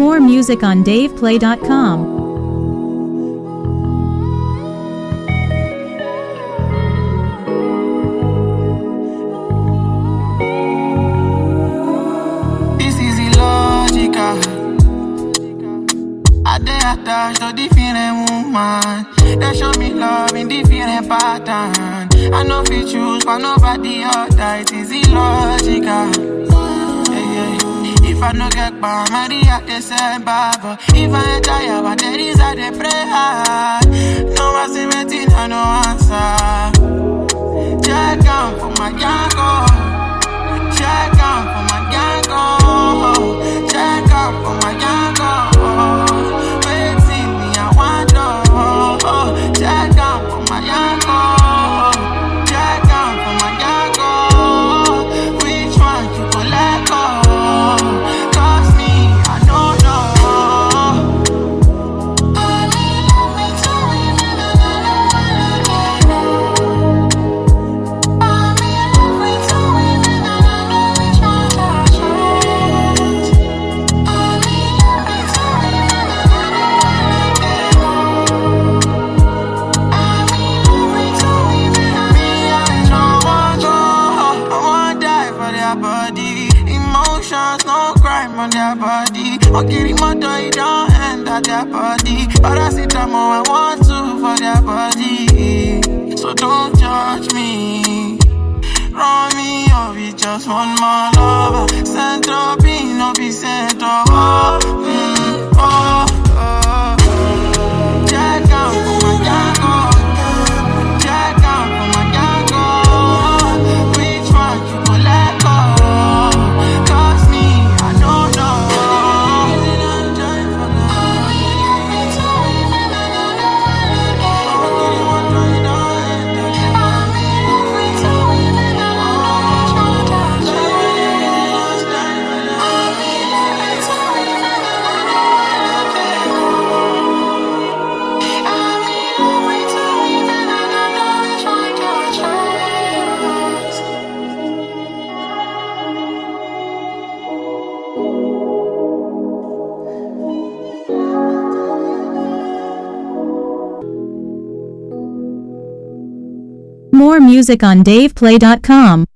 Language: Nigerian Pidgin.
More music on DavePlay.com. Attached to different woman, they show me love in different pattern. I know if you choose for nobody other, it is illogical. If I no get by Maria, they say Baba. If I ain't tired, but there is a they pray hard. No one's waiting, I no answer. Check out for my Yanko. Check out for my Yanko. Check out for my Yanko. Check out for my Yanko. Check out for my Yanko. Which one you go let go? Cause me, I don't know. I'm in love with you, even though I don't wanna get old. I'm in love with you, even though I know which one to choose. I'm in love with you, even though I don't wanna get old. No crime on their body. Okay, motor, it don't enter their body. Paracetamol, I want to for their body. So don't judge me. Run me up, it's just one more lover. Central be, no be central. Check out for my Yanko. Check out for my Yanko. Which one you go let go? More music on DavePlay.com.